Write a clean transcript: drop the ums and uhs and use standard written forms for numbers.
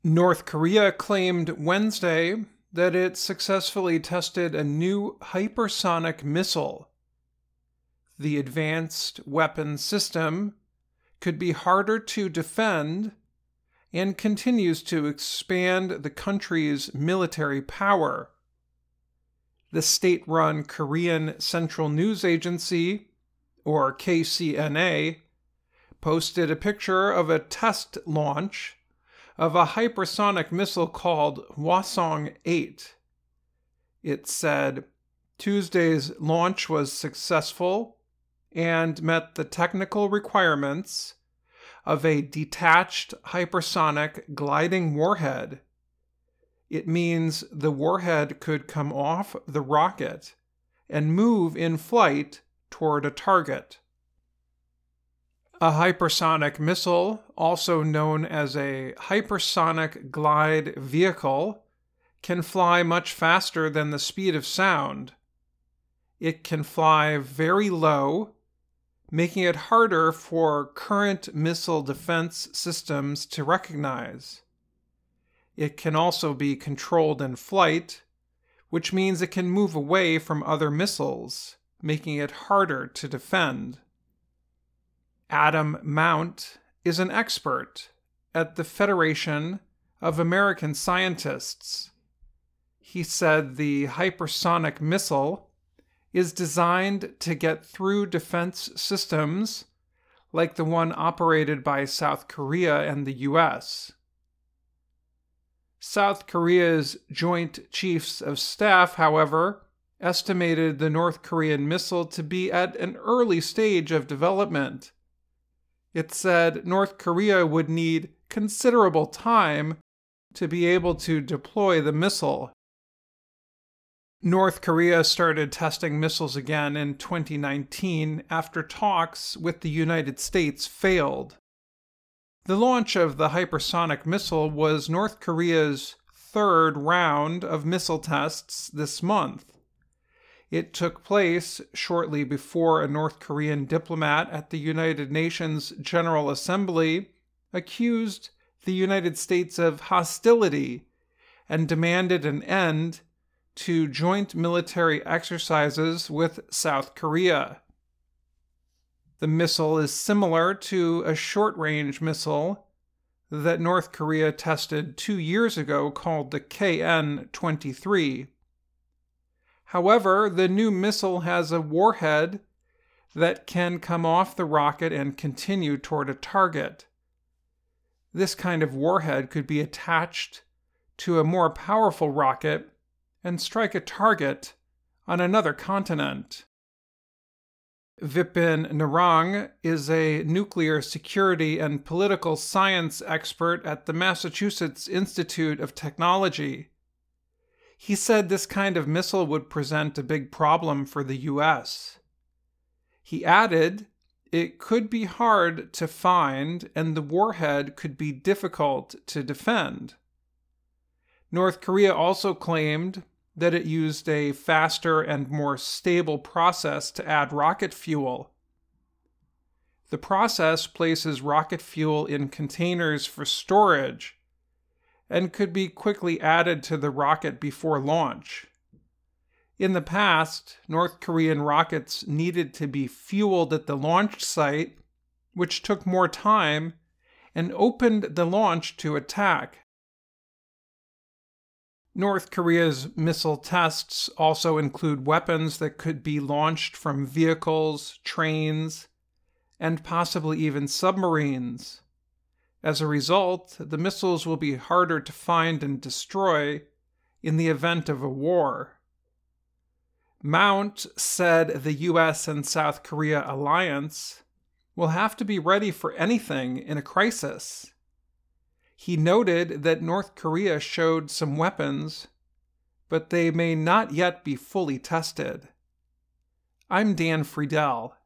North Korea claimed Wednesday that it successfully tested a new hypersonic missile. The advanced weapon system could be harder to defend and continues to expand the country's military power. The state-run Korean Central News Agency, or KCNA, posted a picture of a test launch of a hypersonic missile called Hwasong-8. It said Tuesday's launch was successful and met the technical requirements of a detached hypersonic gliding warhead. It means the warhead could come off the rocket and move in flight toward a target. A hypersonic missile, also known as a hypersonic glide vehicle, can fly much faster than the speed of sound. It can fly very low, making it harder for current missile defense systems to recognize. It can also be controlled in flight, which means it can move away from other missiles, making it harder to defend. Adam Mount is an expert at the Federation of American Scientists. He said the hypersonic missile is designed to get through defense systems like the one operated by South Korea and the US. South Korea's Joint Chiefs of Staff, however, estimated the North Korean missile to be at an early stage of development. It said North Korea would need considerable time to be able to deploy the missile. North Korea started testing missiles again in 2019 after talks with the United States failed. The launch of the hypersonic missile was North Korea's third round of missile tests this month. It took place shortly before a North Korean diplomat at the United Nations General Assembly accused the United States of hostility and demanded an end to joint military exercises with South Korea. The missile is similar to a short-range missile that North Korea tested 2 years ago called the KN-23. However, the new missile has a warhead that can come off the rocket and continue toward a target. This kind of warhead could be attached to a more powerful rocket and strike a target on another continent. Vipin Narang is a nuclear security and political science expert at the Massachusetts Institute of Technology. He said this kind of missile would present a big problem for the U.S. He added, it could be hard to find and the warhead could be difficult to defend. North Korea also claimed that it used a faster and more stable process to add rocket fuel. The process places rocket fuel in containers for storage and could be quickly added to the rocket before launch. In the past, North Korean rockets needed to be fueled at the launch site, which took more time and opened the launch to attack. North Korea's missile tests also include weapons that could be launched from vehicles, trains, and possibly even submarines. As a result, the missiles will be harder to find and destroy in the event of a war. Mount said the US and South Korea alliance will have to be ready for anything in a crisis. He noted that North Korea showed some weapons, but they may not yet be fully tested. I'm Dan Friedel.